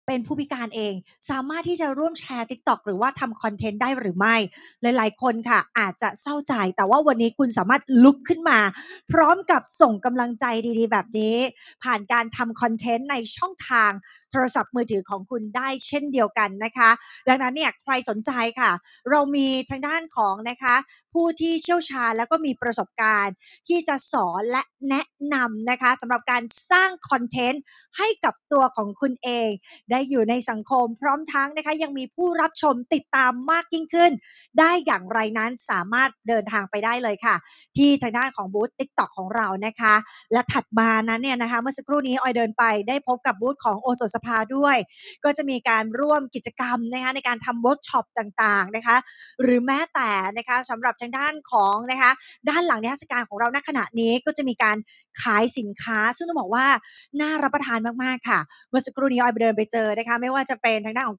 เป็นผู้พิการเองสามารถที่จะร่วมแชร์ TikTok หรือว่าทำคอนเทนต์ได้หรือไม่หลายๆคนค่ะอาจจะเศร้าใจแต่ว่าวันนี้คุณสามารถลุกขึ้นมาพร้อมกับส่งกำลังใจดีๆแบบนี้ผ่านการทำคอนเทนต์ในช่องทางโทรศัพท์มือถือของคุณได้เช่นเดียวกันนะคะดังนั้นเนี่ยใครสนใจค่ะเรามีทางด้านของนะคะผู้ที่เชี่ยวชาญแล้วก็มีประสบการณ์ที่จะสอนและแนะนำนะคะสำหรับการสร้างคอนเทนต์ให้กับตัวของคุณเองได้อยู่ในสังคมพร้อมทั้งนะคะยังมีผู้รับชมติดตามมากยิ่งขึ้นได้อย่างไรนั้นสามารถเดินทางไปได้เลยค่ะที่ทางด้านของบูธ TikTok ของเรานะคะและถัดมานั้นเนี่ยนะคะเมื่อสักครู่นี้ออยเดินไปได้พบกับบูธของโอสถสภาด้วยก็จะมีการร่วมกิจกรรมนะคะในการทำเวิร์กช็อปต่างๆนะคะหรือแม้แต่นะคะสำหรับทางด้านของนะคะด้านหลังนิทรรศการของเราณขณะนี้ก็จะมีการขายสินค้าซึ่งต้องบอกว่าน่ารับประทานมากๆค่ะเมื่อสักครู่นี้ออยไปเดินไปเจอนะคะไม่ว่าจะเป็นทางด้านของ